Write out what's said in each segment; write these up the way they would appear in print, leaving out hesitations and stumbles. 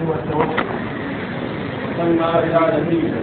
والتوسل وصلنا إلى نتيجة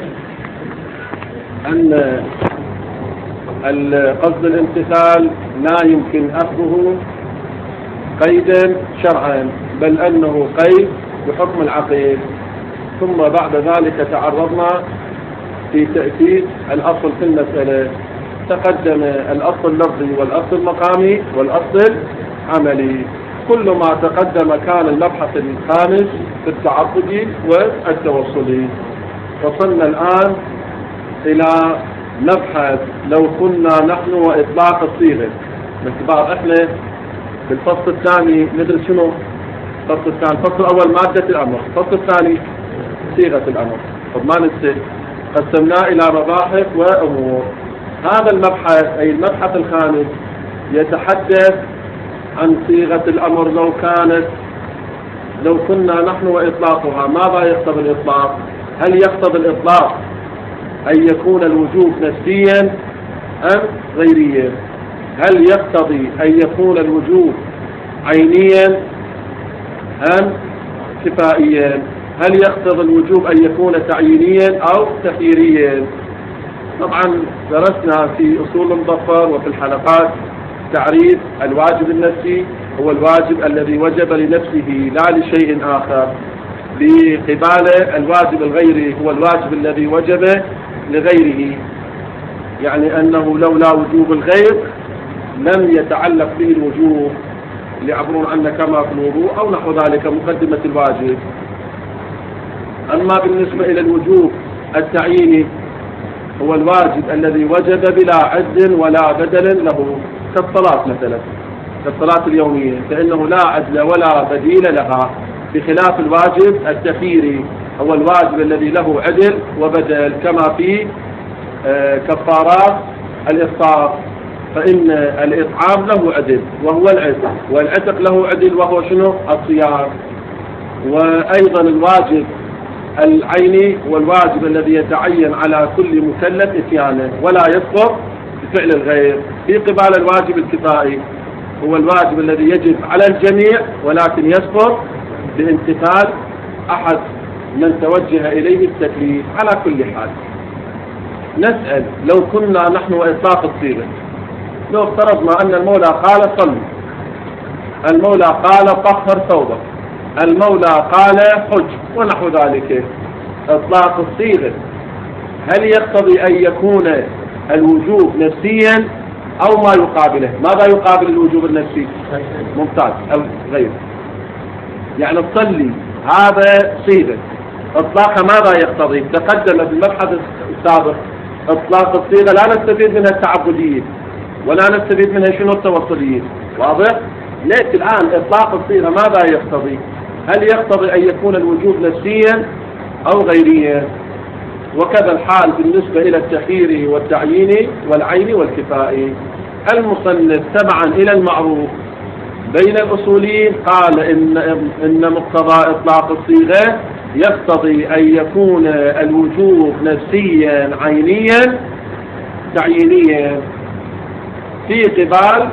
أن قصد الامتثال لا يمكن أخذه قيدا شرعا، بل أنه قيد بحكم العقيد. ثم بعد ذلك تعرضنا في تأكيد الأصل في المسألة. تقدم الأصل اللفظي والأصل المقامي والأصل العملي. كل ما تقدم كان المبحث الخامس في التعقدي والتوصلي. وصلنا الآن إلى مبحث لو كنا نحن وإطلاق الصيغة. باعتبار احنا في الفصل الثاني ندرس شنو؟ الفصل الثاني، الفصل الأول مادة الأمر، الفصل الثاني صيغة الأمر. طب ما ننسى قسمناه إلى مباحث وأمور. هذا المبحث أي المبحث الخامس يتحدث عن صيغة الأمر لو كنا نحن وإطلاقها. ماذا يقتضي الإطلاق؟ هل يقتضي الإطلاق أن يكون الوجوب نفسيا أم غيريا؟ هل يقتضي أن يكون الوجوب عينيا أم كفائيا؟ هل يقتضي الوجوب أن يكون تعيينيا أو تخييريا؟ طبعا درسنا في أصول المظفر وفي الحلقات تعريف الواجب النفسي هو الواجب الذي وجب لنفسه لا لشيء آخر، بقباله الواجب الغيري هو الواجب الذي وجب لغيره، يعني أنه لولا وجوب الغير لم يتعلق به الوجوب، اللي يعبرون عنه كما في الوضوء أو نحو ذلك مقدمة الواجب. أما بالنسبة إلى الوجوب التعييني هو الواجب الذي وجب بلا عد ولا بدل له، كالصلاة مثلا، كالصلاة اليومية، فإنه لا عدل ولا بديل لها، بخلاف الواجب التخييري هو الواجب الذي له عدل وبدل، كما في كفارات الإفطار، فإن الإطعام له عدل وهو العتق، والعتق له عدل وهو شنو؟ الصيام. وأيضا الواجب العيني هو الواجب الذي يتعين على كل مكلف إتيانه ولا يسقط بفعل الغير، في قبال الواجب الكفائي هو الواجب الذي يجب على الجميع ولكن يسقط بامتثال أحد من توجه إليه التكليف. على كل حال نسأل لو كنا نحن وإطلاق الصيغة، لو افترضنا أن المولى قال صل، المولى قال طهر ثوبك، المولى قال حج ونحو ذلك، إطلاق الصيغة هل يقتضي أن يكون الوجوب نفسيا أو ما يقابله؟ ماذا يقابل الوجوب النفسي؟ ممتاز، الغير. يعني تصلي هذا صيغة، إطلاقها ماذا يقتضي؟ تقدم بالمبحث السابق إطلاق الصيغة لا نستفيد منها التعبدية ولا نستفيد منها شنو التوصلية، واضح؟ نأتي الآن إطلاق الصيغة ماذا يقتضي؟ هل يقتضي أن يكون الوجوب نفسيا أو غيريا؟ وكذا الحال بالنسبة إلى التخيير والتعيين والعين والكفائي. المصنف تبعا إلى المعروف بين الأصوليين قال إن مقتضى إطلاق الصيغة يقتضي أن يكون الوجوب نفسيا عينيا تعيينيا، في قبال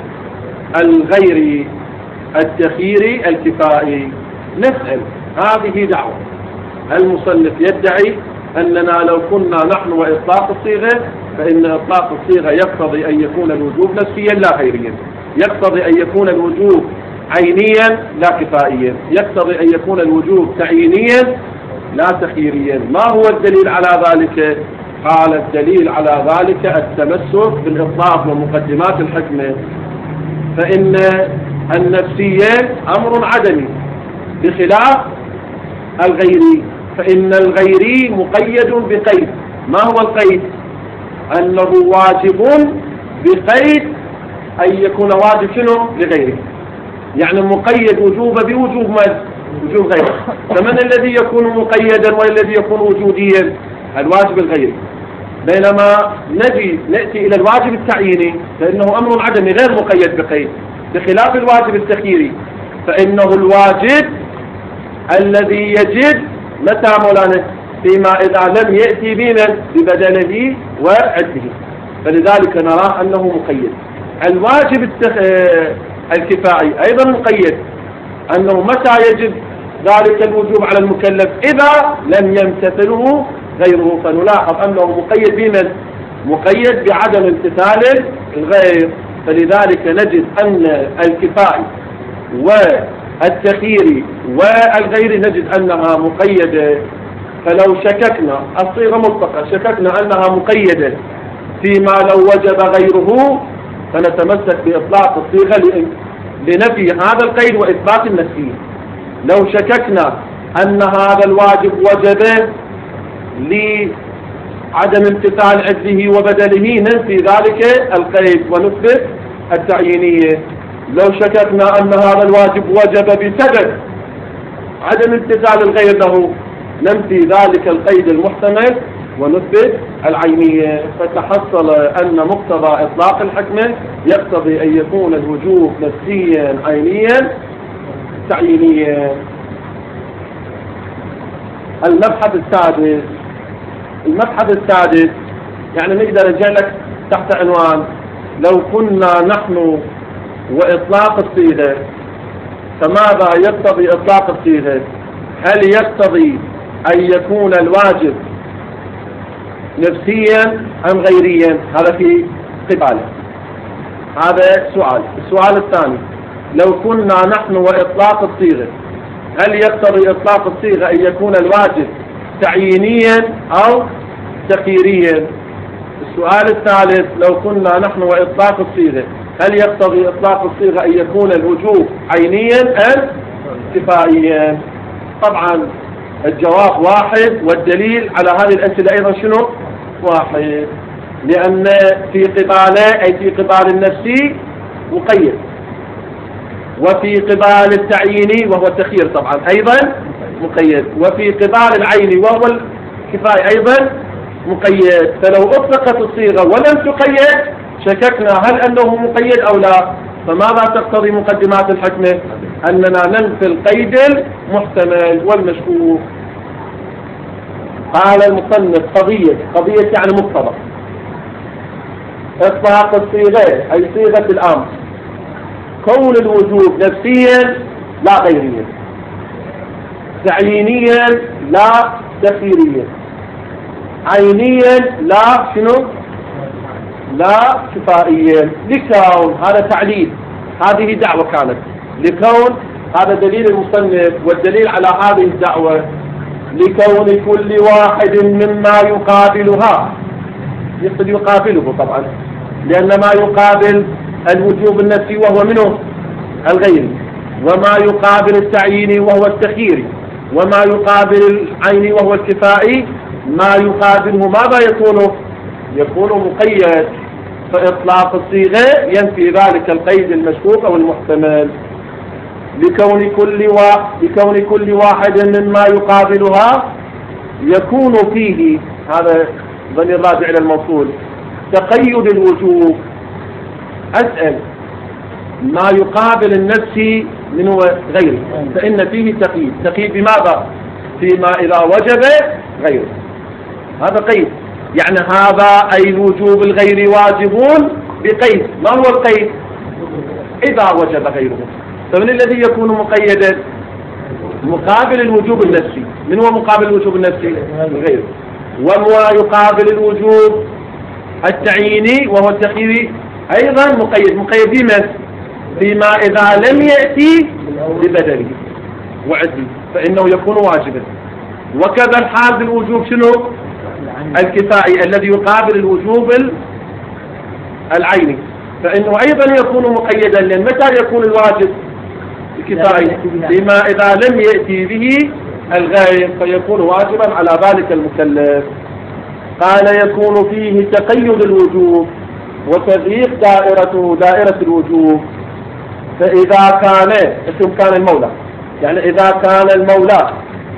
الغير التخييري الكفائي. نسأل، هذه دعوة، المصنف يدعي أننا لو كنا نحن وإطلاق الصيغة فإن إطلاق الصيغة يقتضي أن يكون الوجوب نفسيا لا غيريا، يقتضي أن يكون الوجوب عينيا لا كفائيا، يقتضي أن يكون الوجوب تعيينيا لا تخييريا. ما هو الدليل على ذلك؟ قال الدليل على ذلك التمسك بالإطلاق ومقدمات الحكمة، فإن النفسية أمر عدمي بخلاف الغيري، فإن الغيري مقيد بقيد. ما هو القيد؟ أنه واجب بقيد أن يكون واجب شنو لغيره، يعني مقيد وجوبه بوجوب من؟ وجوب غيره. فمن الذي يكون مقيدا والذي يكون وجوديا؟ الواجب الغيري. بينما نأتي إلى الواجب التعييني فإنه أمر عدمي غير مقيد بقيد، بخلاف الواجب التخييري فإنه الواجب الذي يجب متى مولانا؟ فيما إذا لم يأتي ببدله وعده، فلذلك نرى أنه مقيد. الواجب الكفائي أيضا مقيد، أنه متى يجب ذلك الوجوب على المكلف إذا لم يمتثله غيره. فنلاحظ أنه مقيد بمن؟ مقيد بعدم امتثال الغير. فلذلك نجد أن الكفائي والتخييري والغير نجد أنها مقيدة. فلو شككنا الصيغة مطلقة شككنا أنها مقيدة فيما لو وجب غيره فنتمسك بإطلاق الصيغة لنفي هذا القيد وإثبات النفي. لو شككنا أن هذا الواجب وجب لعدم امتثال عدله وبدله ننفي ذلك القيد ونثبت التعيينية. لو شككنا أن هذا الواجب وجب بسبب عدم امتثال الغير له ننفي ذلك القيد المحتمل ونثبت العينية. فتحصل أن مقتضى إطلاق الحكمة يقتضي أن يكون الوجوب نفسيا عينيا تعيينيا. المبحث السادس يعني نقدر نرجع لك تحت عنوان لو كنا نحن وإطلاق الصيغة. فماذا يقتضي إطلاق الصيغة؟ هل يقتضي أن يكون الواجب نفسيا أم غيريا؟ هذا في قباله. هذا سؤال. السؤال الثاني لو كنا نحن وإطلاق الصيغة هل يقتضي إطلاق الصيغة أن يكون الواجب تعيينيا أو تخييريا؟ السؤال الثالث لو كنا نحن وإطلاق الصيغة هل يقتضي إطلاق الصيغة أن يكون الوجوب عينيا أم كفائيا؟ طبعا الجواب واحد والدليل على هذه الأسئلة أيضا شنو؟ واحد. لأن في قباله أي في قبال النفسي مقيد وفي قبال التعييني وهو التخيير طبعا أيضا مقيد وفي قبال العيني وهو الكفاية أيضا مقيد. فلو أطلقت الصيغة ولم تقيد شككنا هل أنه مقيد أو لا. فماذا تقتضي مقدمات الحكمة؟ أننا ننفي القيد المحتمل والمشكوك. قال المصنف قضية يعني مقتضى إطلاق الصيغة أي صيغة الأمر كون الوجوب نفسيا لا غيريا تعيينيا لا تخييريا عينيا لا شنو لا كفائيا. لكون هذا تعليل هذه دعوة كانت لكون هذا دليل المصنف والدليل على هذه الدعوة لكون كل واحد مما يقابلها يقصد يقابله طبعا لأن ما يقابل الوجوب النفسي وهو منه الغيري وما يقابل التعييني وهو التخييري وما يقابل العيني وهو الكفائي ما يقابله ماذا يكون مقيد. فإطلاق الصيغة ينفي ذلك القيد المشكوك أو المحتمل. لكون كل واحد مما يقابلها يكون فيه هذا ضمير راجع إلى الموصول تقيد الوجوب. أسأل ما يقابل النفسي من هو غيره فإن فيه تقييد بماذا؟ فيما إذا وجب غيره. هذا قيد يعني هذا أي الوجوب الغير واجبون بقيد. ما هو القيد؟ إذا وجب غيره. فمن الذي يكون مقيدا؟ مقابل الوجوب النفسي. من هو مقابل الوجوب النفسي؟ غيره. وما يقابل الوجوب التعييني وهو التخييري أيضا مقيد بمن؟ فيما إذا لم يأتي ببدله وعدله فإنه يكون واجبا. وكذا الحال بالوجوب شنو؟ الكفائي الذي يقابل الوجوب العيني فإنه أيضا يكون مقيدا. لأن متى يكون الواجب الكفائي؟ فيما إذا لم يأتي به الغير فيكون واجبا على ذلك المكلف. قال يكون فيه تقيد الوجوب وتضييق دائرته دائرة الوجوب. فإذا كان المولى يعني إذا كان المولى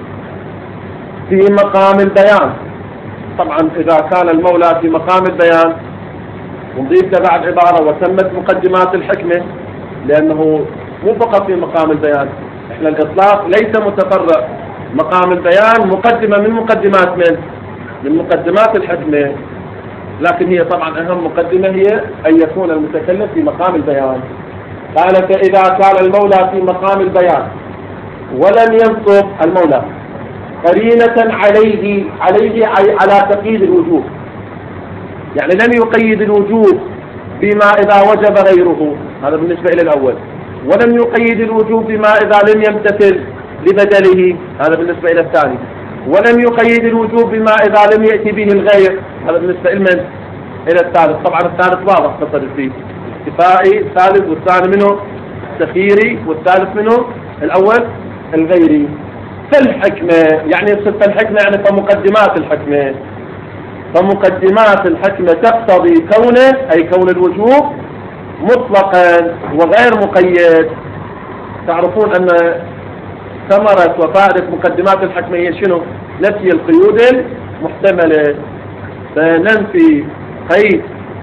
في مقام البيان. طبعا إذا كان المولى في مقام البيان ونضيف له بعد عبارة وتمت مقدمات الحكمة لأنه مو فقط في مقام البيان. إحنا الإطلاق ليس متفرع. مقام البيان مقدمة من مقدمات من مقدمات الحكمة لكن هي طبعا أهم مقدمة هي أن يكون المتكلم في مقام البيان. قال فإذا كان المولى في مقام البيان ولم ينصب المولى قرينة عليه على تقييد الوجوب، يعني لم يقيد الوجوب بما إذا وجب غيره، هذا بالنسبة إلى الأول. ولم يقيد الوجوب بما إذا لم يمتثل لبدله، هذا بالنسبة إلى الثاني. ولم يقيد الوجوب بما إذا لم يأتي به الغير، هذا بالنسبة إلى الثالث. طبعا الثالث واضح تصرف فيه، كفائي الثالث، والثاني منه تخييري، والثالث منه الأول الغيري. فالحكمة يعني فالحكمة يعني فمقدمات الحكمة، فمقدمات الحكمة تقتضي كونه أي كون الوجوب مطلقا وغير مقيد. تعرفون أن ثمرة وفائدة مقدمات الحكمة هي شنو؟ نفي القيود المحتملة، فننفي قيد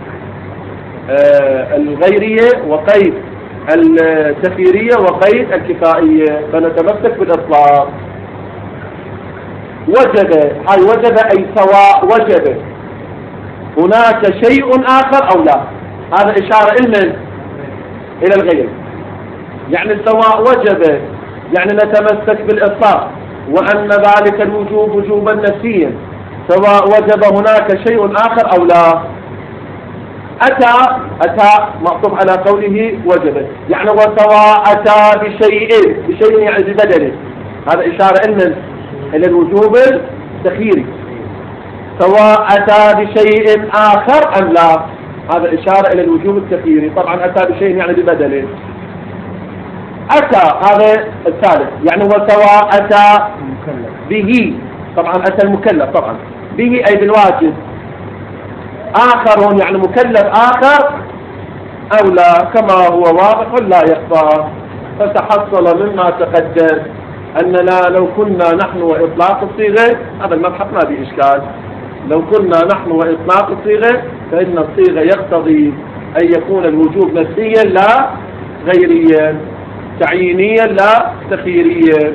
الغيرية وقيد التخييرية وقيد الكفائية، فنتمسك بالإطلاق. وجب، هاي وجب أي سواء وجب هناك شيء آخر أو لا، هذا إشارة إلى الغير. يعني سواء وجب يعني نتمسك بالإطلاق وأن ذلك الوجوب وجوبا نفسيا، سواء وجب هناك شيء آخر أو لا. أتى معطوف على قوله وجب، يعني وسواء أتى بشيء يعني ببدله، هذا إشارة إلى الوجوب التخييري. سواء أتى بشيء آخر أم لا، هذا إشارة إلى الوجوب التخييري. طبعا أتى بشيء يعني ببدله. أتى هذا الثالث، يعني وسواء أتى به، طبعا أتى المكلف طبعا به أي بالواجب، آخر يعني مكلف آخر أو لا، كما هو واضح لا يخفى. فتحصل مما تقدم أننا لو كنا نحن وإطلاق الصيغة، هذا المبحث ما به إشكال، لو كنا نحن وإطلاق الصيغة فإن الصيغة يقتضي أن يكون الوجوب نفسيا لا غيريا، تعيينيا لا تخييريا،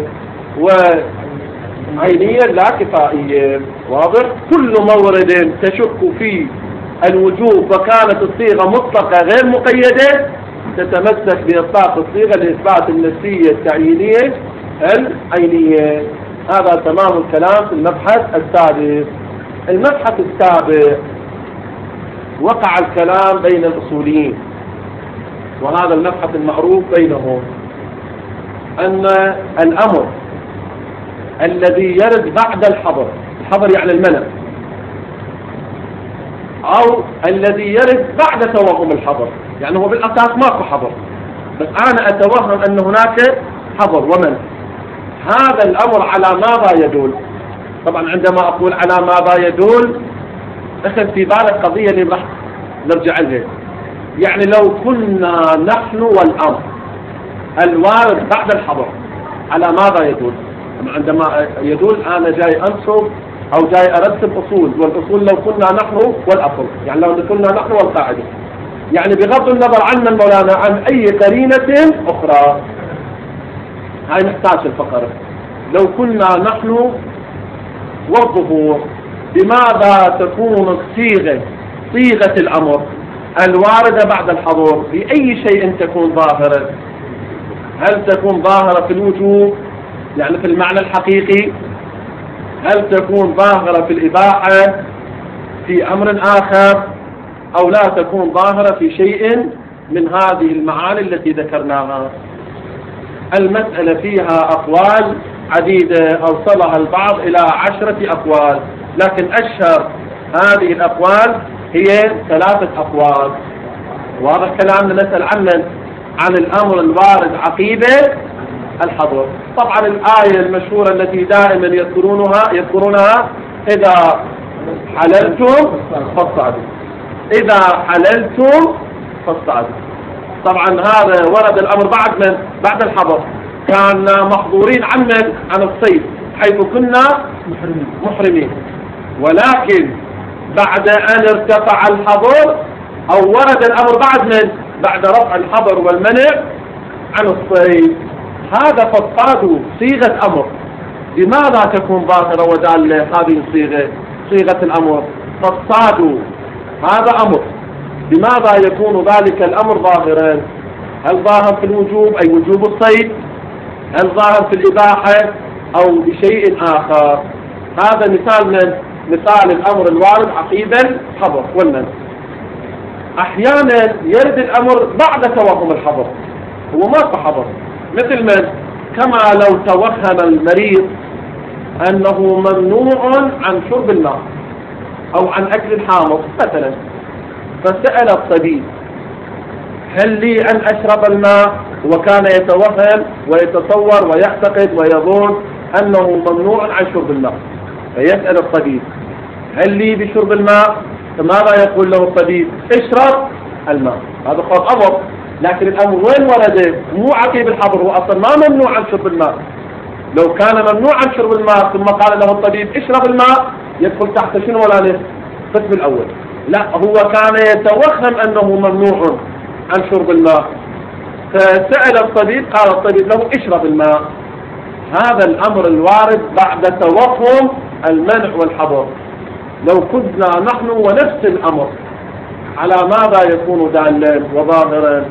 وعينيا لا كفائيا. واضح؟ كل مورد تشك فيه الوجوب وكانت الصيغة مطلقة غير مقيدة تتمسك بإطلاق الصيغة لإثبات النفسية التعيينية العينية. هذا تمام الكلام في المبحث السادس. المبحث السابع وقع الكلام بين الأصوليين، وهذا المبحث المعروف بينهم، أن الأمر الذي يرد بعد الحظر يعني المنع، أو الذي يرد بعد توهم الحظر، يعني هو بالأساس ماكو حظر بس أنا أتوهم أن هناك حظر ومنع، هذا الأمر على ماذا يدل؟ طبعا عندما أقول على ماذا يدل أخذ في بالك قضية اللي راح نرجع لها. يعني لو كنا نحن والأمر الوارد بعد الحظر على ماذا يدل؟ عندما يدل أنا جاي أنصب أو جاي أرتب أصول، والأصول لو كنا نحن والأصل، يعني لو كنا نحن والقاعدة، يعني بغض النظر عنا مولانا عن أي قرينة أخرى. هاي نحتاج الفقرة. لو كنا نحن والظهور، بماذا تكون صيغة الأمر الواردة بعد الحظور؟ بأي شيء تكون ظاهرة؟ هل تكون ظاهرة في الوجوب يعني في المعنى الحقيقي؟ هل تكون ظاهرة في الإباحة في أمر آخر؟ أو لا تكون ظاهرة في شيء من هذه المعاني التي ذكرناها؟ المسألة فيها أقوال عديدة أوصلها البعض إلى 10 أقوال، لكن أشهر هذه الأقوال هي 3 أقوال. واضح كلامنا؟ نسأل عن الأمر الوارد عقيبة الحظر. طبعا الآية المشهورة التي دائما يذكرونها إذا حللتم فاصطادوا، إذا حللتم فاصطادوا. طبعا هذا ورد الأمر بعد الحظر، كان محظورين عن الصيد حيث كنا محرمين، ولكن بعد أن ارتفع الحظر أو ورد الأمر بعد رفع الحظر والمنع عن الصيد، هذا فاصطادوا صيغة أمر. بماذا تكون ظاهرة ودالة هذه صيغة الأمر؟ فاصطادوا هذا أمر، بماذا يكون ذلك الأمر ظاهرا؟ هل ظاهر في الوجوب أي وجوب الصيد، هل ظاهر في الإباحة أو بشيء آخر. هذا مثال الأمر الوارد عقيب الحظر والمنع. أحيانا يرد الأمر بعد توهم الحظر، هو ما حظر، مثل من كما لو توهم المريض أنه ممنوع عن شرب الماء أو عن أكل الحامض مثلا، فسأل الطبيب هل لي أن أشرب الماء، وكان يتوهم ويتصور ويعتقد ويظن أنه ممنوع عن شرب الماء، فيسأل الطبيب هل لي بشرب الماء؟ فماذا يقول له الطبيب؟ اشرب الماء. هذا خط أمر، لكن الأمر وين ورده؟ مو عقيب الحظر، هو أصلا ما ممنوع عن شرب الماء. لو كان ممنوع عن شرب الماء ثم قال له الطبيب اشرب الماء، يدخل تحت شنو ولا ليش؟ القسم الأول. لا، هو كان يتوهم أنه ممنوع عن شرب الماء، فسأل الطبيب قال الطبيب له اشرب الماء. هذا الأمر الوارد بعد توهم المنع والحظر. لو كنا نحن ونفس الأمر على ماذا يكون دالا وظاهرا؟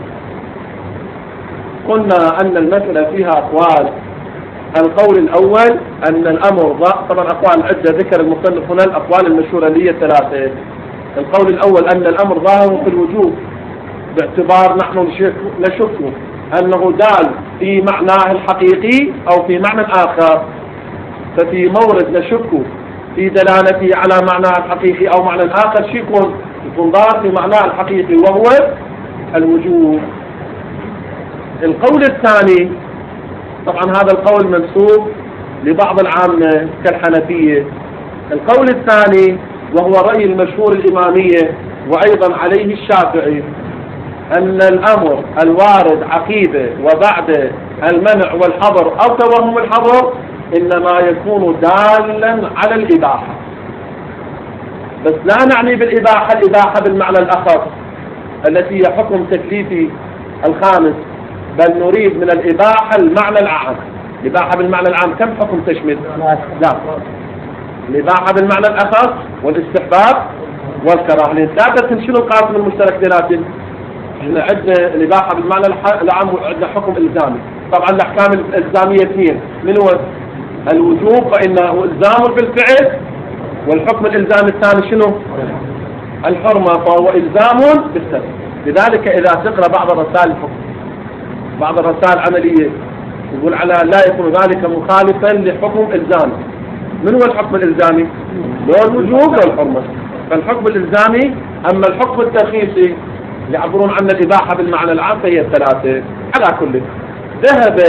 قلنا أن المسألة فيها أقوال. القول الأول أن الأمر طبعا أقوال عدة، ذكر المصنف هنا الأقوال المشهورة لي ثلاثة. القول الأول أن الأمر ظاهر في الوجوب، باعتبار نحن نشك أنه دال في معناه الحقيقي أو في معنى آخر، ففي مورد نشك في دلالته على معناه الحقيقي أو معنى آخر شيء يكون ظاهر في معناه الحقيقي وهو الوجوب. القول الثاني طبعا هذا القول منسوب لبعض العامة كالحنفية. القول الثاني وهو رأي المشهور الإمامية وأيضا عليه الشافعي، أن الأمر الوارد عقيبة وبعد المنع والحظر أو توهم الحظر إنما يكون دالا على الإباحة، بس لا نعني بالإباحة الإباحة بالمعنى الأخص التي هي حكم تكليفي الخامس، بل نريد من الإباحة المعنى العام. الإباحة بالمعنى العام كم حكم تشمل؟ لا، الإباحة بالمعنى الأخص والاستحباب والكراهة. لذلك شنو القاسم المشترك بيناتهم؟ احنا عندنا الإباحة بالمعنى العام وعندنا حكم إلزامي. طبعا الأحكام الإلزامية اثنين، من هو؟ الوجوب فإنه إلزام بالفعل، والحكم الإلزامي الثاني شنو؟ الحرمة، فهو إلزام بالسبب. لذلك إذا تقرأ بعض الرسائل الحكم، بعض الرسائل العملية يقول على لا يكون ذلك مخالفا لحكم إلزامي. من هو الحكم الإلزامي؟ هو الوجوب والحرمة. فالحكم الإلزامي. أما الحكم الترخيصي يعبرون عن الإباحة بالمعنى العام فهي الثلاثة. على كل ذهب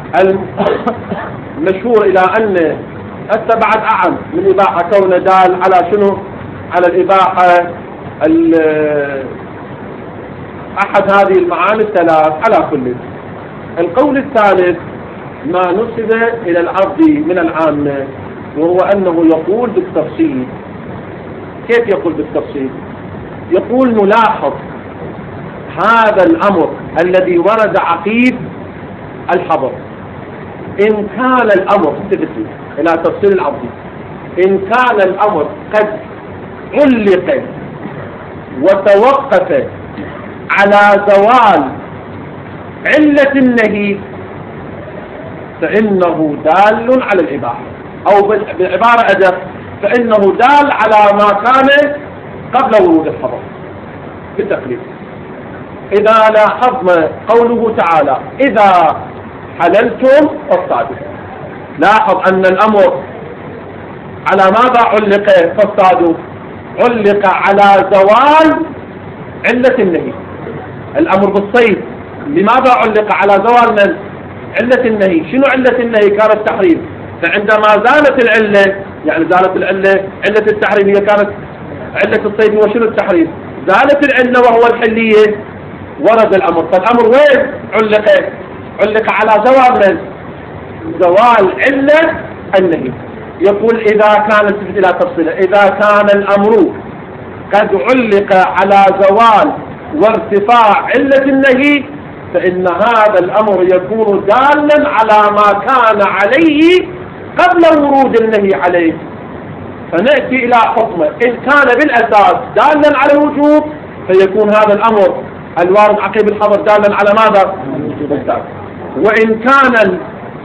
المشهور إلى أن التبعد أعم من إباحة كون دال على شنو؟ على الإباحة أحد هذه المعاني الثلاث. على كل القول الثالث ما نسب إلى العرض من العامة، وهو أنه يقول بالتفصيل. كيف يقول بالتفصيل؟ يقول نلاحظ هذا الأمر الذي ورد عقيب الحظر، إن كان الأمر إلى تفصيل العرض، إن كان الأمر قد علق وتوقف على زوال علة النهي فإنه دال على الإباحة، أو بعبارة أدق فإنه دال على ما كان قبل ورود الحظر بالتقليد. إذا لاحظنا قوله تعالى إذا حللتم فاصطادوا، لاحظ أن الأمر على ماذا علق؟ فاصطادوا علق على زوال علة النهي. الأمر بالصيد لماذا علق؟ على زوال من؟ علة النهي. شنو علة النهي؟ كان التحريم. فعندما زالت العلة، يعني زالت العلة، علة التحريم هي كانت علة الصيد، وشنو التحريم؟ زالت العلة وهو الحلية، ورد الأمر. فالأمر وين علق؟ علق على زوال من؟ زوال علة النهي. يقول إذا كانت إلى تفصيله، إذا كان الأمر قد علق على زوال وارتفاع علة النهي فإن هذا الأمر يكون دالا على ما كان عليه قبل ورود النهي عليه. فنأتي إلى حكمه، إن كان بالأساس دالا على الوجوب فيكون هذا الأمر الوارد عقيب الحظر دالا على ماذا؟ وإن كان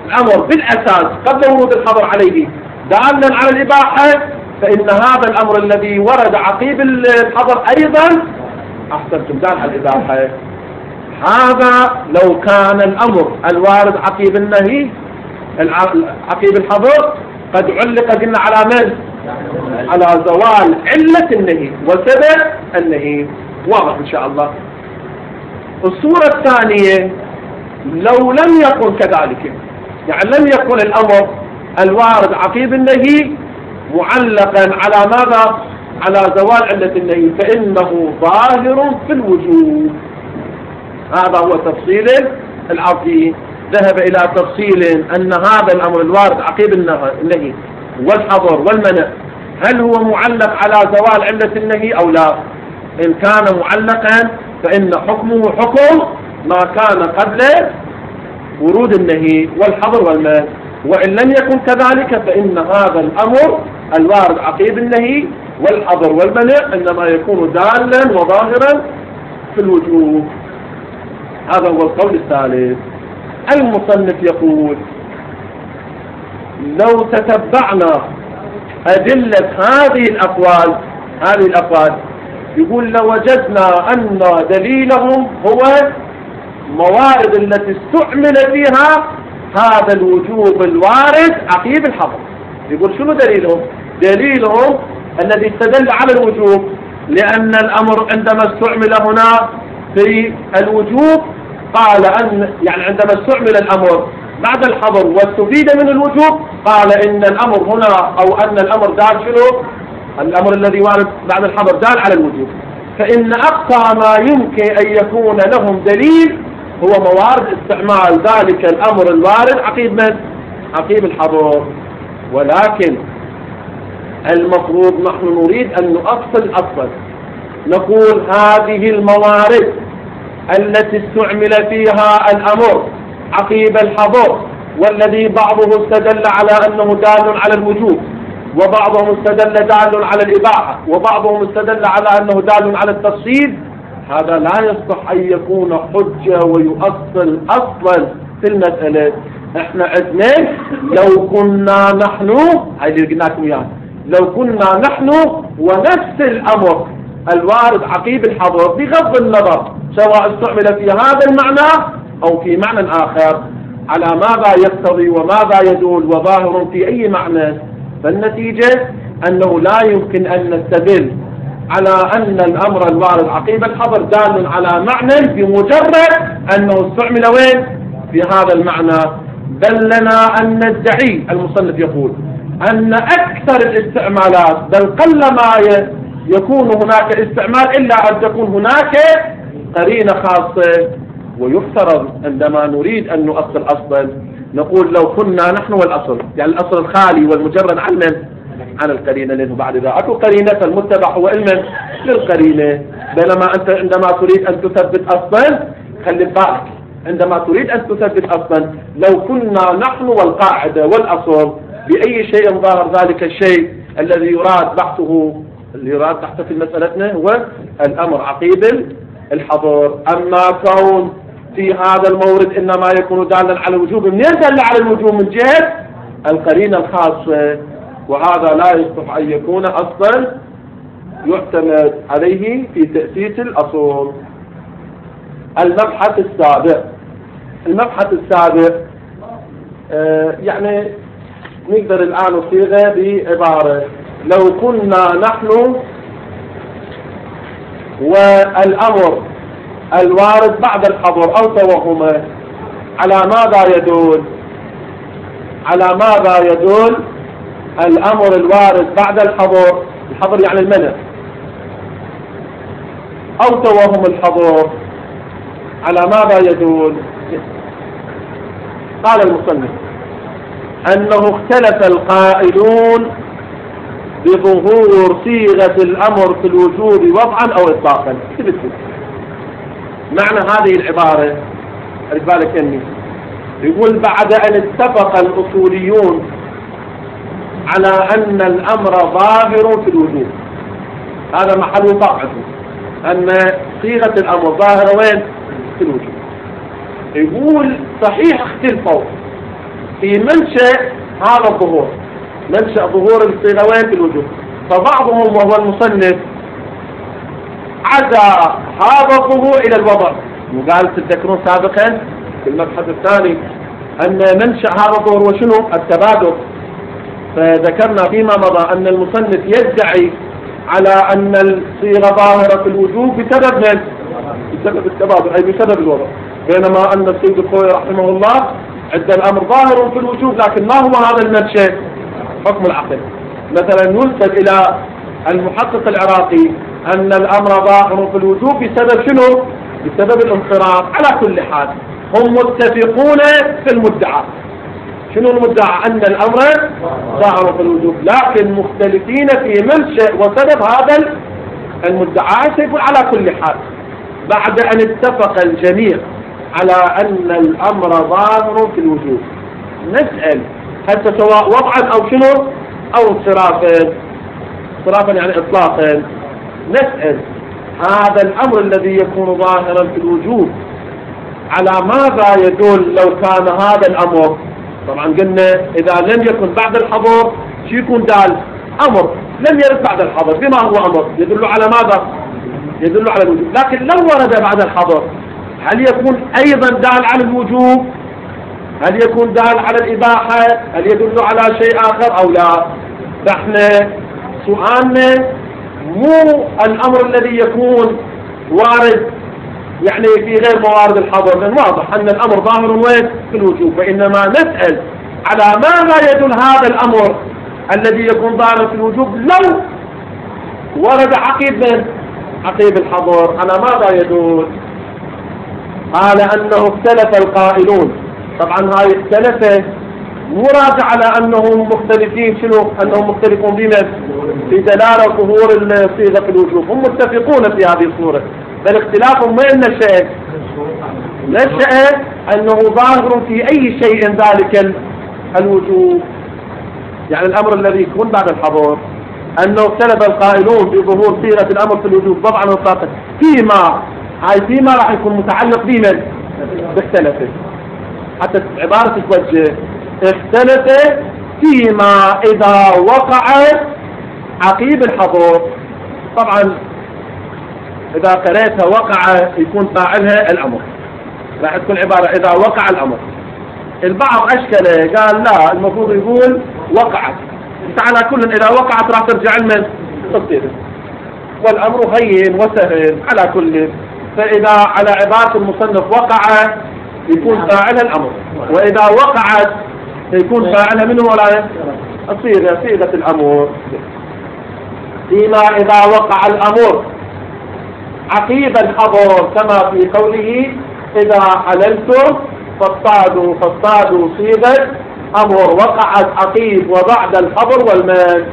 الأمر بالأساس قبل ورود الحظر عليه دالا على الإباحة، فإن هذا الأمر الذي ورد عقيب الحظر أيضا أحسنتم دال على الإباحة. هذا لو كان الأمر الوارد عقيب النهي عقيب الحظر قد علق قلنا على من؟ على زوال علة النهي وسبب النهي. واضح إن شاء الله. الصورة الثانية لو لم يكن كذلك، يعني لم يكن الأمر الوارد عقيب النهي معلقا على ماذا؟ على زوال علة النهي، فإنه ظاهر في الوجوب. هذا هو تفصيل العقيد. ذهب إلى تفصيل أن هذا الأمر الوارد عقيب النهي والحظر والمنع هل هو معلق على زوال علة النهي أو لا. إن كان معلقا فإن حكمه حكم ما كان قبل ورود النهي والحظر والمنع، وإن لم يكن كذلك فإن هذا الأمر الوارد عقيب النهي والحظر والمنع إنما يكون دالا وظاهرا في الوجوب. هذا هو القول الثالث. المصنف يقول لو تتبعنا أدلة هذه الأقوال يقول لوجدنا أن دليلهم هو موارد التي استعمل فيها هذا الوجوب الوارد عقيب الحظر. يقول شنو دليلهم؟ دليلهم الذي استدل على الوجوب لأن الأمر عندما استعمل هنا في الوجوب قال أن يعني عندما استعمل الأمر بعد الحظر واستفيد من الوجوب قال إن الأمر هنا أو أن الأمر دال شنو؟ الأمر الذي وارد بعد الحظر دال على الوجوب، فإن أقصى ما يمكن أن يكون لهم دليل هو موارد استعمال ذلك الأمر الوارد عقيب من؟ عقيب الحظر. ولكن المفروض نحن نريد أن نؤصل أصلا، نقول هذه الموارد التي استعمل فيها الأمر عقيب الحظر والذي بعضه استدل على أنه دال على الوجوب وبعضهم استدل دال على الإباحة وبعضهم استدل على أنه دال على التفصيل، هذا لا يصح أن يكون حجة ويؤصل أصلا في المسألة. احنا عندنا لو كنا نحن هاي اللي قلنا لكم اياه، لو كنا نحن ونفس الأمر الوارد عقيب الحظر بغض النظر سواء استعمل في هذا المعنى أو في معنى آخر على ماذا يقتضي وماذا يدل وظاهر في أي معنى، فالنتيجة أنه لا يمكن أن نستدل على أن الأمر الوارد عقيب الحظر دال على معنى بمجرد أنه استعمل وين في هذا المعنى، بل لنا أن ندعي المصنف يقول أن أكثر الاستعمالات بل قل ما يكون هناك استعمال إلا أن تكون هناك قرينة خاصة. ويفترض عندما نريد أن نؤصل أصلا نقول لو كنا نحن والأصل، يعني الأصل الخالي والمجرد عن القرينة، لأنه بعد ذا أكو قرينة المتبع هو علما للقرينة. بينما أنت عندما تريد أن تثبت أصلا خلي بالك عندما تريد أن تثبت أصلا لو كنا نحن والقاعدة والأصل بأي شيء ظاهر ذلك الشيء الذي يراد بحثه اللي يراد بحثه في مسألتنا هو الأمر عقيب الحظر. أما كون في هذا المورد إنما يكون دالا على الوجوب، من يدل على الوجوب من جهة القرينة الخاصة، وهذا لا يصح أن يكون أصلا يعتمد عليه في تأسيس الأصول. المبحث السابع يعني نقدر الآن نصيغه بعبارة لو كنا نحن والأمر الوارد بعد الحظر أو توهمه على ماذا يدل؟ على ماذا يدل الأمر الوارد بعد الحظر يعني المنع أو توهم الحظر على ماذا يدل؟ قال المصنف أنه اختلف القائلون بظهور صيغة الأمر في الوجوب وضعا أو إطلاقا. معنى هذه العبارة بالك أني يقول بعد أن اتفق الأصوليون على أن الأمر ظاهر في الوجوب، هذا محل وقعته أن صيغة الأمر ظاهرة وين؟ في الوجوب. يقول صحيح اختلفوا في منشأ هذا الظهور، منشأ ظهور الصيغة وين؟ في الوجوب. فبعضهم وهو المصنف عزى هذا الظهور إلى الوضع، وقال تذكرون سابقا في المبحث الثاني أن منشأ هذا الظهور وشنو؟ التبادل. فذكرنا فيما مضى أن المصنف يدعي على أن الصيغة ظاهرة في الوجوب بسبب من؟ بسبب التبادل، أي بسبب الوضع، بينما أن السيد الخوي رحمه الله عند الأمر ظاهر في الوجوب، لكن ما هو هذا المنشأ؟ حكم العقل. مثلا ينسب إلى المحقق العراقي أن الأمر ظاهر في الوجوب بسبب شنو؟ بسبب الانصراف. على كل حال هم متفقون في المدعى. شنو المدعى؟ أن الأمر ظاهر في الوجوب، لكن مختلفين في منشأ وسبب هذا المدعى. سيقول على كل حال بعد أن اتفق الجميع على أن الأمر ظاهر في الوجوب، نسأل هل سواء وضعا أو شنو؟ أو انصرافا. انصرافا يعني إطلاقا. نسأل هذا الأمر الذي يكون ظاهرا في الوجوب على ماذا يدل لو كان هذا الأمر؟ طبعا قلنا إذا لم يكن بعد الحظر شو يكون دال؟ أمر لم يرد بعد الحظر، بما هو أمر يدل على ماذا؟ يدل على الوجوب. لكن لو ورد بعد الحظر هل يكون أيضا دال على الوجوب؟ هل يكون دال على الإباحة؟ هل يدل على شيء آخر أو لا؟ فإحنا سؤالنا مو الأمر الذي يكون وارد يعني في غير موارد الحظر، لأن واضح أن الأمر ظاهر وين؟ في الوجوب، وإنما نسأل على ماذا يدل هذا الأمر الذي يكون ظاهر في الوجوب لو ورد عقيب الحظر، على ماذا يدل؟ قال أنه اختلف القائلون. طبعا هاي اختلفه مو راجع على أنهم مختلفين شنو؟ أنهم مختلفون بمن؟ في دلالة ظهور الصيغة في الوجوب. هم متفقون في هذه الصورة، بل اختلافهم وين نشأ؟ نشأ أنه ظاهر في أي شيء ذلك الوجوب، يعني الأمر الذي يكون بعد الحظر. أنه اختلف القائلون بظهور صيغة الأمر في الوجوب طبعا وطاقة فيما راح يكون متعلق بمن؟ باختلفه. حتى عبارة توجه اختلف فيما إذا وقع عقيب الحظر. طبعا إذا قريتها وقع يكون فاعلها الأمر، راح تكون عبارة إذا وقع الأمر. البعض أشكله قال لا، المفروض يقول وقعت. على كل إذا وقعت راح ترجع لمن؟ تصير، والأمر هين وسهل على كل. فإذا على عبارة المصنف وقع يكون فاعلها الأمر، وإذا وقعت يكون فاعلها منه ولا صيغة الأمر. فيما إذا وقع الأمر عقيب الحظر، كما في قوله إذا حللتم فاصطادوا صيغة أمر وقعت عقيب وبعد الحظر والمال.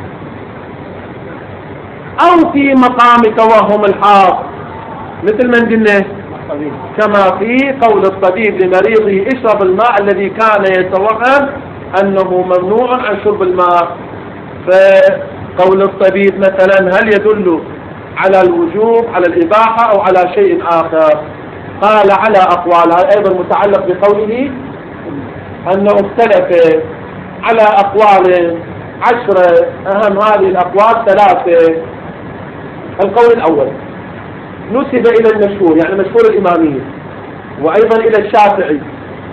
أو في مقام توهم الحاض، مثل من قلنا كما في قول الطبيب لمريضه اشرب الماء الذي كان يتوهم أنه ممنوع عن شرب الماء. فقول الطبيب مثلا هل يدل على الوجوب، على الإباحة، أو على شيء آخر؟ قال على أقوال. هذا أيضا متعلق بقوله أنه اختلف على أقوال 10، أهم هذه الأقوال 3. القول الأول نسب إلى المشهور، يعني مشهور الإمامية، وأيضا إلى الشافعي،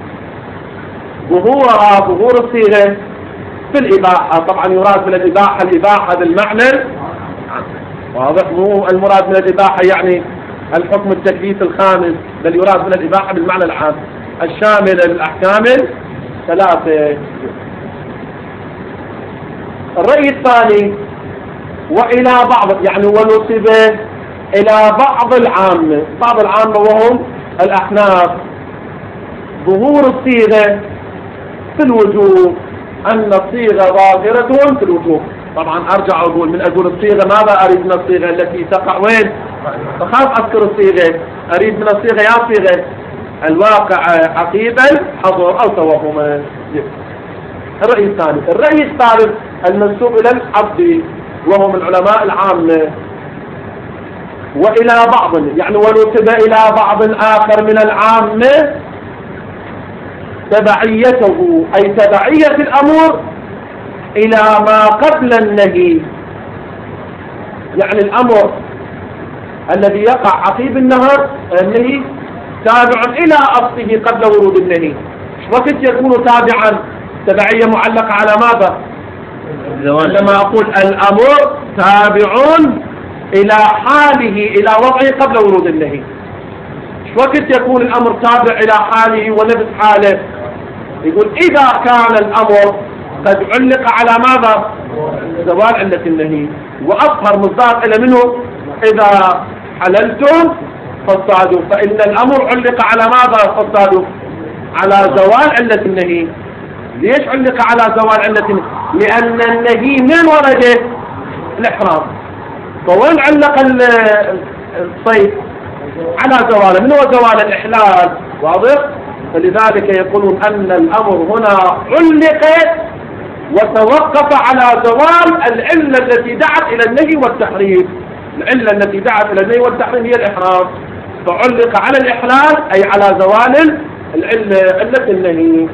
ظهور الصيغة في الإباحة. طبعا يراد من الإباحة بالمعنى واضح، مو المراد من الإباحة يعني الحكم التكليف الخامس، بل يراد من الإباحة بالمعنى العام الشامل للأحكام 3. الرأي الثاني وإلى بعض، يعني ونسب إلى بعض العامة وهم الأحناف، ظهور الصيغة في الوجوب، أن الصيغة ظاهرة في الوجوب. طبعا أرجع أقول من أقول الصيغة ماذا أريد من الصيغة التي تقع وين؟ فخاف أذكر الصيغة، أريد من الصيغة يا صيغة الواقع عقيبا حظر أو توهما. الرأي الثاني. الرأي الثالث المنسوب إلى العبد وهم العلماء العامة، وإلى بعض يعني ونسب إلى بعض آخر من العامة تبعيته أي تبعية الأمر إلى ما قبل النهي. يعني الأمر الذي يقع عقيب النهي تابع إلى أصله قبل ورود النهي. وقت يكون تابعا تبعية معلقة على ماذا؟ عندما أقول الأمر تابع إلى حاله إلى وضعه قبل ورود النهي. وقت يكون الأمر تابع إلى حاله ونفس حاله؟ يقول إذا كان الأمر قد علق على ماذا؟ زوال علة النهي. وأظهر مصداق إلى منه إذا حللتم فاصطادوا، فإن الأمر علق على ماذا فاصطادوا؟ على زوال علة النهي. ليش علق على زوال علة النهي؟ لأن النهي من ورده الإحرام. فوين علق الصيد؟ على زواله. من هو زوال الإحلال؟ واضح؟ فلذلك يقولون أن الأمر هنا علق وتوقف على زوال العلة التي دعت إلى النهي والتحريم. العلة التي دعت إلى النهي والتحريم هي الإحرام، فعلق على الإحلال أي على زوال علة النهي.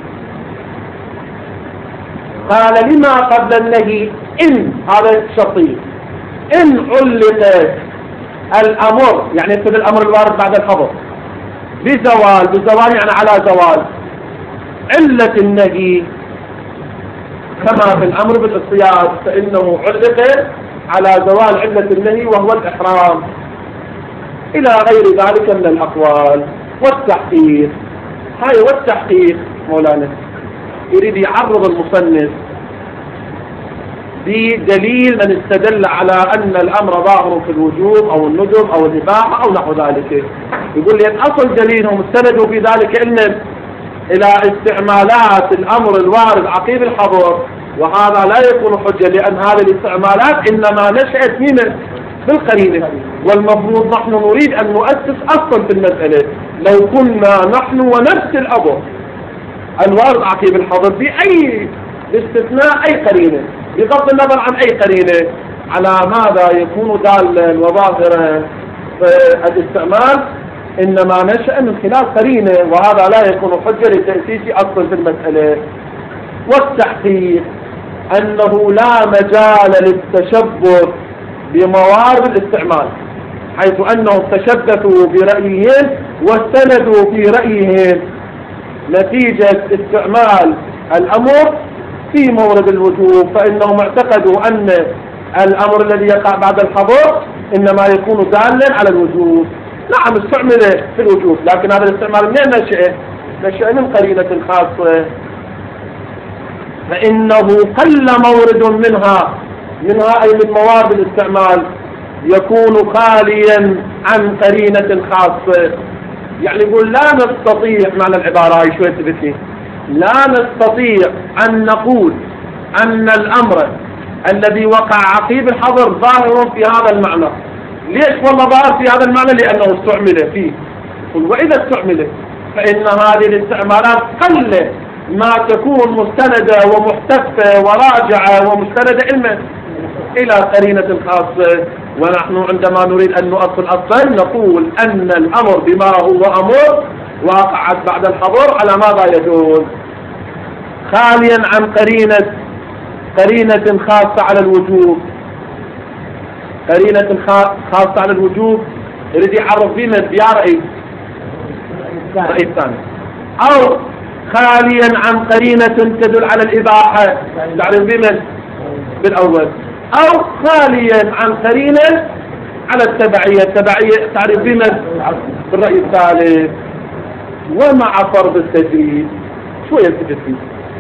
قال لما قبل النهي إن، هذا شرطي، إن علق الأمر يعني يقصد الأمر الوارد بعد الخبر بزوال يعني على زوال علة النهي كما في الأمر بالاصطياد، فإنه علق على زوال علة النهي وهو الإحرام، إلى غير ذلك من الأقوال. والتحقيق، هاي والتحقيق مولانا يريد يعرض المصنف بدليل من استدل على أن الأمر ظاهر في الوجوب أو الندب أو الإباحة أو نحو ذلك. يقول لي أصل دليلهم استندوا في ذلك إلى استعمالات الأمر الوارد عقيب الحظر، وهذا لا يكون حجة لأن هذه الاستعمالات إنما نشأت من بالقرينة. والمفروض نحن نريد أن نؤسس أصلا في المسألة. لو كنا نحن ونفس الأمر الوارد عقيب الحظر بأي باستثناء أي قرينة بغض النظر عن أي قرينة على ماذا يكون دالا وظاهرا فالاستعمال إنما نشأ من خلال قرينة، وهذا لا يكون حجة لتأسيس أصل في المسألة. والتحقيق أنه لا مجال للتشبث بموارد الاستعمال، حيث أنهم تشبثوا برأيهم واستندوا في رأيهم نتيجة استعمال الأمر في مورد الوجوب، فإنهم اعتقدوا أن الأمر الذي يقع بعد الحظر إنما يكون دالا على الوجوب. نعم استعمل في الوجوب، لكن هذا الاستعمال من نشأ من قرينة خاصة، فإنه قل مورد منها أي من موارد الاستعمال يكون خاليا عن قرينة خاصة. يعني يقول لا نستطيع، معنى العبارة هاي شوية تبتني، لا نستطيع أن نقول أن الأمر الذي وقع عقيب الحظر ظاهر في هذا المعنى. ليش والله ظاهر في هذا المعنى؟ لأنه استعمل فيه. وإذا استعمل فإن هذه الاستعمالات قل ما تكون مستندة ومحتفة وراجعة ومستندة إلى قرينة خاصة. ونحن عندما نريد أن نؤصل أصلا نقول أن الأمر بما هو أمر وقعت بعد الحظر على ماذا يدل؟ خاليا عن قرينة خاصة على الوجوب. قرينة خاصة على الوجوب يريد يعرف بمن رأي الثاني، أو خاليا عن قرينة تدل على الإباحة تعرف بمن بالأول، أو خاليا عن قرينة على التبعية تعرف بمن بالرأي الثالث. ومع فرض التجريد شو يلتفت فيه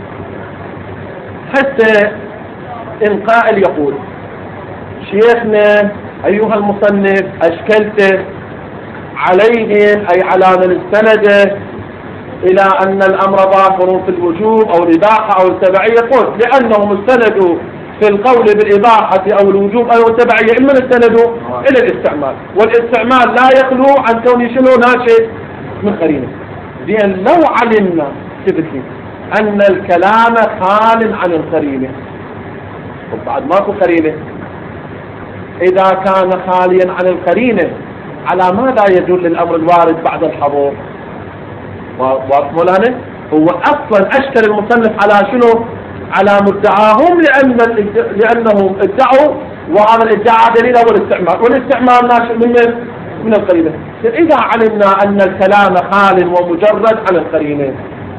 حتى إن قائل يقول شيخنا أيها المصنف أشكلت عليهم أي على من استند إلى أن الأمر ظاهر في الوجوب أو الإباحة أو التبعية، قلت لأنهم استندوا في القول بالإباحة أو الوجوب أو التبعية إما استندوا إلى الاستعمال، والاستعمال لا يخلو عن كون شنو ناشئ من قرينة. لأن لو علمنا أن الكلام خال عن القرينة، وبعد ماكو قرينة، إذا كان خاليا عن القرينة على ماذا يدل الأمر الوارد بعد الحظر؟ واضح مولانا؟ هو أصلا أشكل المصنف على شنو؟ على مدعاهم لأنهم ادعوا، وهذا الادعاء دليل هو الاستعمال، والاستعمال ناشئ من القرينة. إذا علمنا أن الكلام خال ومجرد عن القرينة،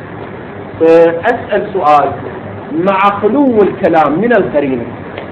أسأل سؤال: مع خلو الكلام من القرينة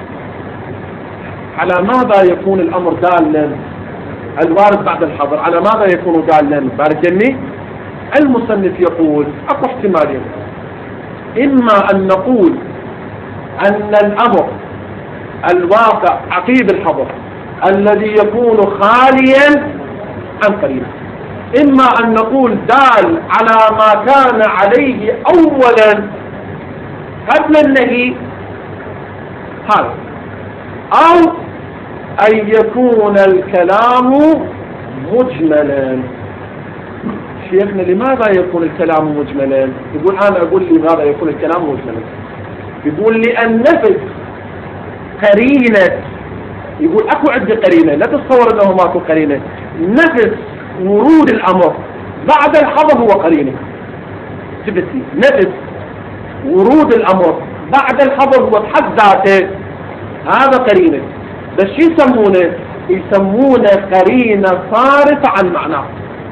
على ماذا يكون الأمر دالا؟ الوارد بعد الحظر على ماذا يكون دالا؟ بارك جميع. المصنف يقول أكو احتمالين: إما أن نقول أن الأمر الواقع عقيب الحظر الذي يكون خاليا عن قرينة، إما أن نقول دال على ما كان عليه أولا قبل النهي هذا، أو أن يكون الكلام مجملا. شيخنا لماذا يكون الكلام مجملا؟ يقول أنا أقول لماذا يكون الكلام مجملا. يقول لأن نفس قرينة، يقول أكو عدة قرينة، لا تتصور أنه ماكو قرينة. نفس ورود الأمر بعد الحظر هو قرينة. جبتي نفس ورود الأمر بعد الحظر هو بحد ذاته هذا قرينة. بس شو يسمونه؟ يسمونه قرينة صارفة عن معناه.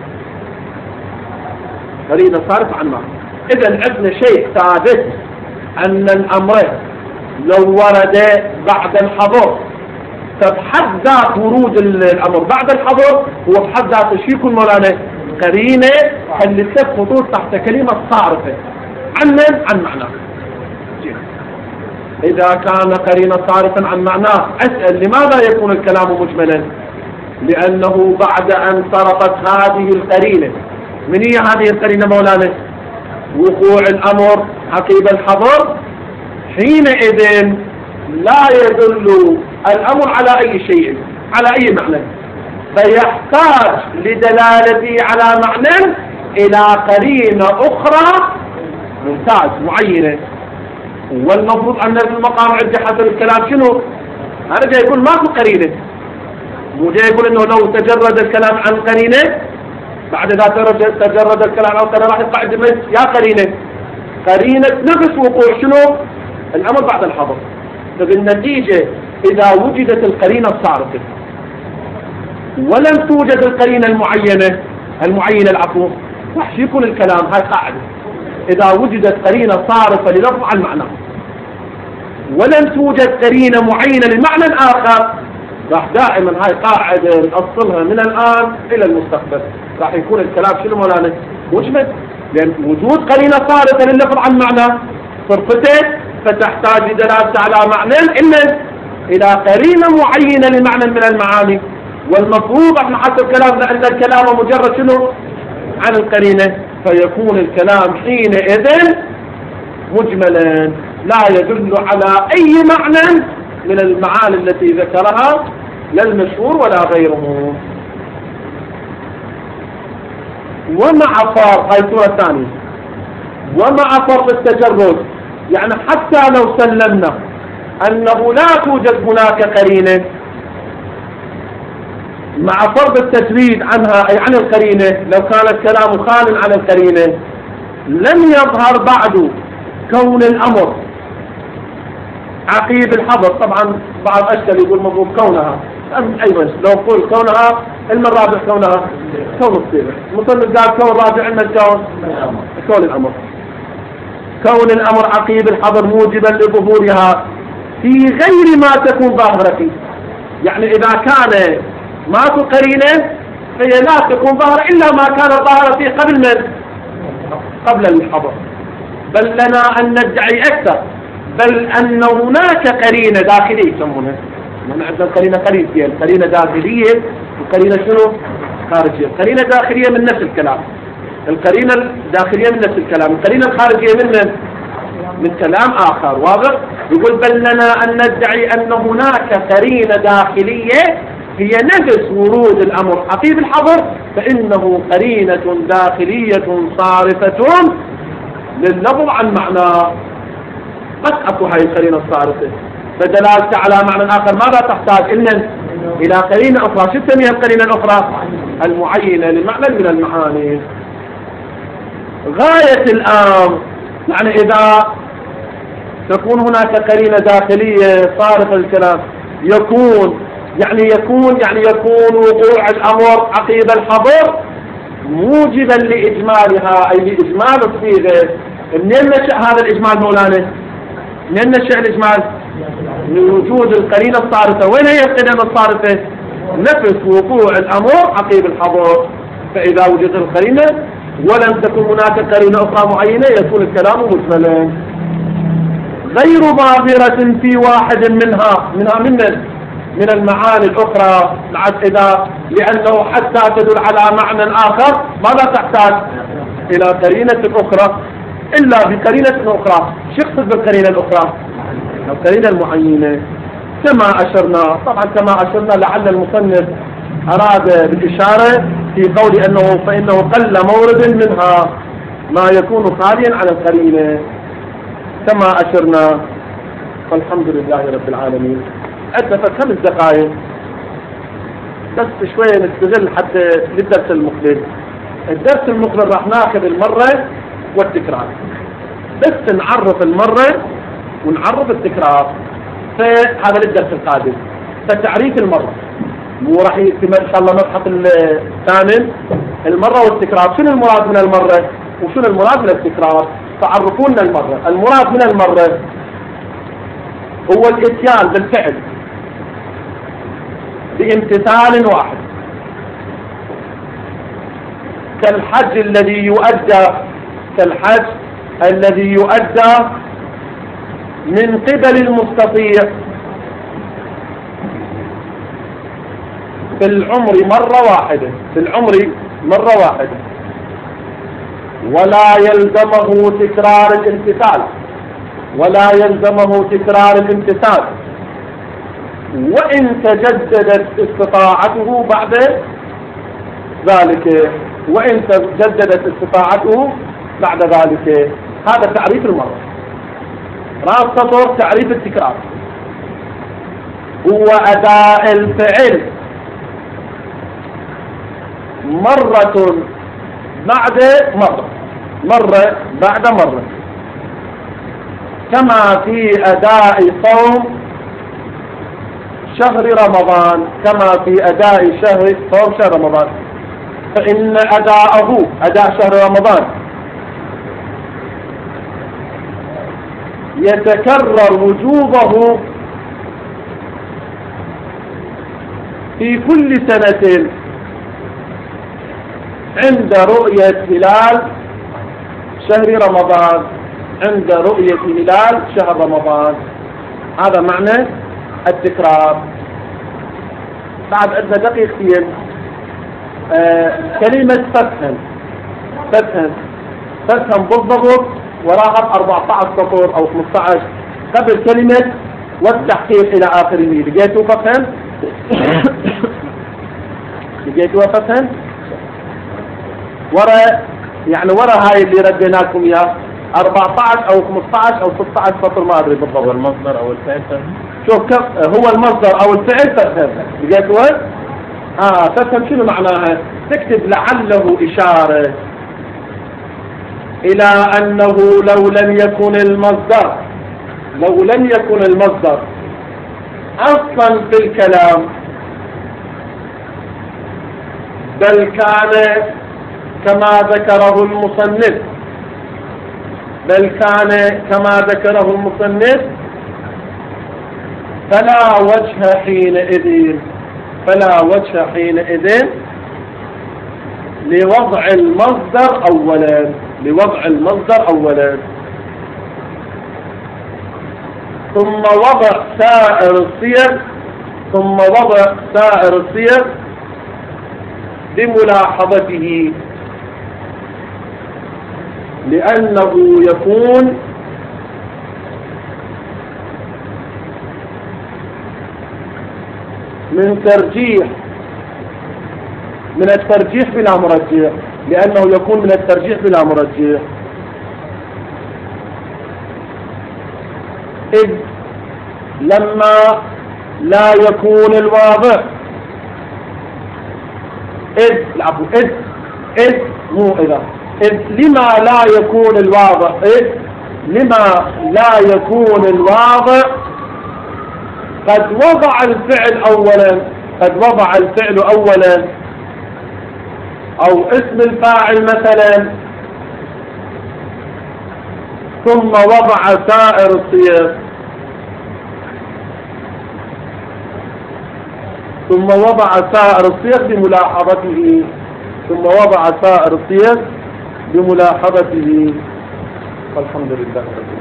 قرينة صارفة عن معناه. إذا عندنا شيء ثابت أن الأمر لو ورد بعد الحظر، فبحد ذات ورود الأمر بعد الحظر هو بحد ذاته شو يكون مولانا؟ قرينة اللي تسبب خطوط تحت كلمة صارفة عن معناه. إذا كان قرينة صارفا عن معناه، أسأل لماذا يكون الكلام مجملا؟ لأنه بعد أن صرفت هذه القرينة، من هي هذه القرينة مولانا؟ وقوع الأمر عقيب الحظر، حينئذ لا يدل الأمر على أي شيء، على أي معنى، فيحتاج لدلالته على معنى إلى قرينة أخرى ممتاز معينة. والمفروض أن في المقام عندي حسب الكلام شنو؟ أنا جاي يقول ماكو قرينة، مو جاي يقول إنه لو تجرد الكلام عن قرينة بعد ذا تجرد الكلام عن قرينة راح يقع عندي يا قرينة، قرينة نفس وقوع شنو؟ الأمر بعد الحظر. فبالنتيجة إذا وجدت القرينة الصارفة ولم توجد القرينة المعينة العفو، راح يكون الكلام هاي قاعدة. إذا وجدت قرينة صارفة للفظ عن معنى ولم توجد قرينة معينة لمعنى آخر، راح دائما هاي قاعدة نأصلها من الآن إلى المستقبل، راح يكون الكلام شنو مولانا؟ مجمل، لأن وجود قرينة صارفة لللفظ عن معنى صرفتين، فتحتاج لدلالة على معنى إلا إلى قرينة معينة لمعنى من المعاني. والمفروض احنا حسب كلامنا أن الكلام مجرد شنو؟ عن القرينة، فيكون الكلام حينئذ مجملا لا يدل على أي معنى من المعاني التي ذكرها، لا المشهور ولا غيره. ومع فرق، هاي الصورة الثانية، ومع فرق التجرد، يعني حتى لو سلمنا أنه لا توجد هناك قرينة، مع فرض التجريد عنها أي عن القرينة، لو كان الكلام خال عن القرينة لم يظهر بعد كون الأمر عقيب الحظر. طبعا بعض أشكال يقول مفروض كونها، أيضا لو قول كونها الرابع كونها كون الصيغة، مصنف قال كون رابع عندنا كون الأمر، كون الأمر عقيب الحظر موجبا لظهورها في غير ما تكون ظاهرة فيه. يعني إذا كان ماكو قرينة فهي لا تكون ظاهرة إلا ما كان ظاهرة فيه قبل الحظر. بل لنا أن ندعي أكثر، بل أن هناك قرينة داخلية يسمونها، من عندنا قرينة خارجية، قرينة داخلية وقرينة شنو؟ خارجية. قرينة داخلية من نفس الكلام، القرينة الداخلية من نفس الكلام، القرينة الخارجية من كلام آخر. واضح؟ يقول بل لنا أن ندعي أن هناك قرينة داخلية هي نفس ورود الأمر عقيب الحظر، فإنه قرينة داخلية صارفة لللفظ عن معنى. بس أكو هاي القرينة الصارفة، فدلالة على معنى آخر ماذا تحتاج؟ إلى قرينة أخرى. شو تسميها القرينة الأخرى؟ المعينة لمعنى من المعاني. غاية الأمر يعني إذا تكون هناك قرينة داخلية صارفة الكلام يكون وقوع الأمر عقيب الحظر موجبا لإجمالها، أي لإجمال الصيغة. منين نشأ هذا الإجمال مولانا؟ منين نشأ الإجمال؟ من وجود القرينة الصارفة. وين هي القرينة الصارفة؟ نفس وقوع الأمر عقيب الحظر. فإذا وجدت القرينة ولم تكن هناك قرينة أخرى معينة يكون الكلام مجملا غير ظاهرة في واحد منها من المعاني الأخرى. لأنه حتى تدل على معنى آخر ماذا تحتاج؟ إلى قرينة أخرى. إلا بقرينة أخرى. شو يقصد بالقرينة الأخرى؟ القرينة المعينة كما أشرنا. طبعا كما أشرنا لعل المصنف أراد بالإشارة في قول فإنه قل مورد منها ما يكون خاليا عن القرينة كما أشرنا. والحمد لله رب العالمين. أدفت 5 دقائق بس شوية نستغل حتى للدرس المقبل. الدرس المقبل راح ناخذ المرة والتكرار، بس نعرف المرة ونعرف التكرار. فهذا للدرس القادم. فتعريف المرة وراح يتم إن شاء الله مبحث الثامن المرة والتكرار. شنو المراد من المرة وشنو المراد من التكرار؟ تعرفونا المرة. المراد من المرة هو الاتيان بالفعل بامتثال واحد كالحج الذي يؤدى من قبل المستطيع في العمر مرة واحدة ولا يلزمه تكرار الامتثال وإن تجددت استطاعته بعد ذلك. هذا تعريف المرة. راس سطر تعريف التكرار هو أداء الفعل مرة بعد مرة كما في أداء صوم شهر رمضان صوم شهر رمضان. فإن أداء شهر رمضان يتكرر وجوبه في كل سنة عند رؤية هلال شهر رمضان. هذا معنى التكرار. بعد عندنا دقيقتين. كلمة فتهم بالضبط وراها 14 سطر أو 15 قبل كلمة والتحقيق إلى آخره. لقيتوا فتهم ورا هاي اللي رديناكم إياه 14 أو 15 أو 16 سطر ما أدري بالضبط. هو المصدر أو الفعل. شوف كيف هو المصدر أو الفعل فتهم. لقيتوا تفهم شنو معناها؟ تكتب لعله إشارة إلى أنه لو لم يكن المصدر أصلا في الكلام بل كان كما ذكره المصنف فلا وجه حينئذ لوضع المصدر أولا ثم وضع سائر الصيغ بملاحظته لأنه يكون من الترجيح بلا مرجح. إذ لما لا يكون الواضح إذ مو إذا لما لا يكون الواضع لما لا يكون الواضع قد وضع الفعل أولا أو اسم الفاعل مثلا ثم وضع سائر الصيغ بملاحظته والحمد لله رب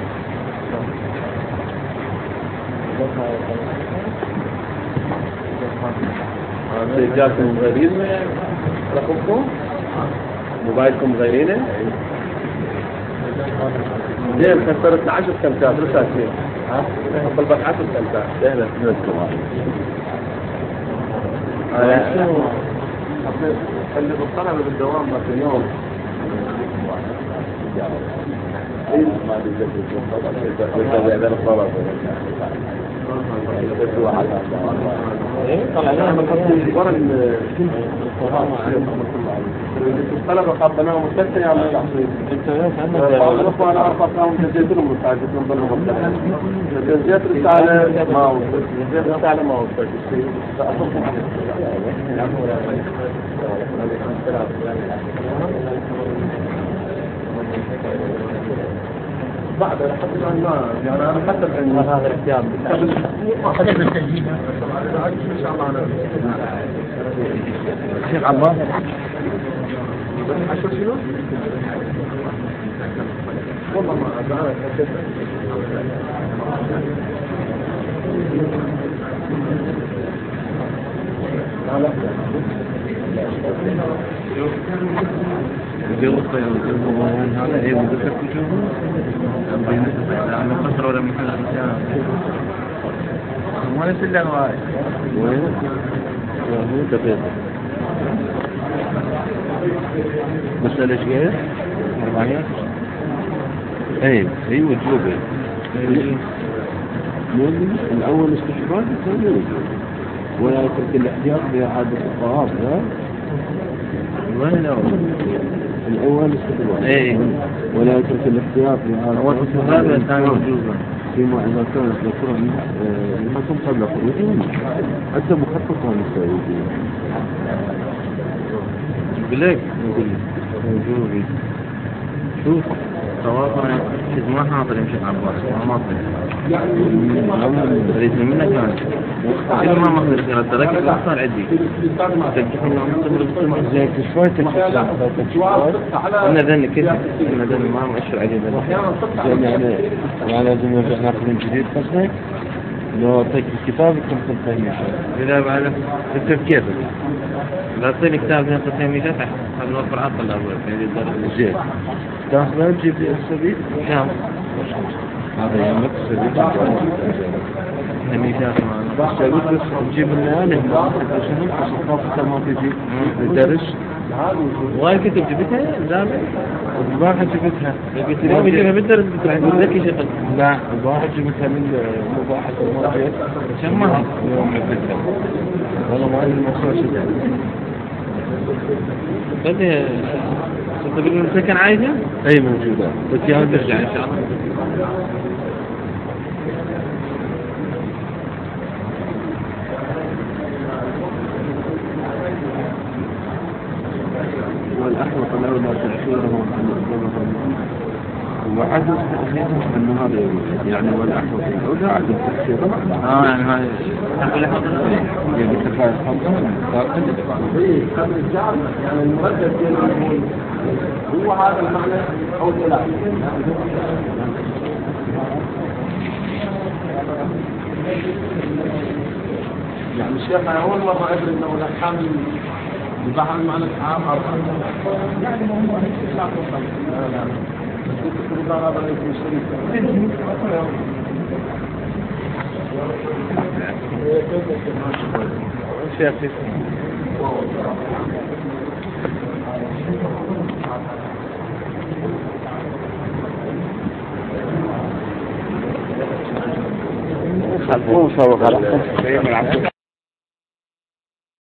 العالمين. جاكم غيرين رقمكم موبايلكم غيرينه زين كسرت 10 كلمات رسالتين طلبت 10 كلمات سهله اللي بالطلبه بالدوام في اليوم الطلبة قابلناهم مستشفى يا عم التحصيل وانا ارفع لهم جزيت لهم رسالة جزيت رسالة ما وصلت بعد لحد الآن ما يعني أنا حتى الآن هذا الاختيار قبل التسجيل إن شاء الله شيخ عباس 10 شنو؟ والله ما أدري الجو هذا ايه مدرسة وجوه أم قصر ولا محل ما ليس إلا غاية وين؟ هو دقيقة مسألة ايش قاعد؟ 400 اي وجوبه الأول استشفاء الثاني وجوب ولا يترك الاحتياط بإعادة الطواف الأول استدلال ولا يترك الاحتياط لهذا الثاني وجوبا فيما إذا كانت ذكرا لحكم قبل خروجه حتى مخططها مستويين بلاك وجوبي شوف طوافنا شد ما حاضر يمشي عباس ما طلع ريت منك كان إلا ما مقدر يصير الترك لا صار عندي تجحنا مصبر زي شوي تكشف أنا ذني كيف أنا ذني ما مؤشر عليه ذني يعني لازم نرجع ناخذ من جديد قصدك لو أعطيك الكتاب يكون تفهمي شيء إذا بعد تكتب كيفك لا تعطيني كتاب ناخذ تفهمي شيء نوفر عطل الأول يعني الدرجة زين تاخذ تجيب لي السبيل كم هذا يمك السبيل نميشات السبيل بس نجيب لنا نهما عشان الصفات ما تجي الدرس وين كنت جبتها زمان الواحد جبتها قلت لي بجيبها بالدرس ذكي شغل لا الواحد جبتها من مباحث الماضيه شمها يوم جبتها والله ما عندي الموضوع شيء بدي تقول سكن عايزة اي موجودة بس يا ترجع ان شاء الله والأحوط الأولى تأخيرهم عن الظلم وعدم تأخيرهم عن هذا يعني والأحوط الأولى عدم تأخيرهم يعني هذا يعني كفاية كان الجعل يعني المردد هو هذا المعنى أو لا يعني الشيخ أول مرة أدري أنه الأحكام يبقى المعنى العام أو يعني هو هذا ليس شريك شيخ خلفوه سوى غلط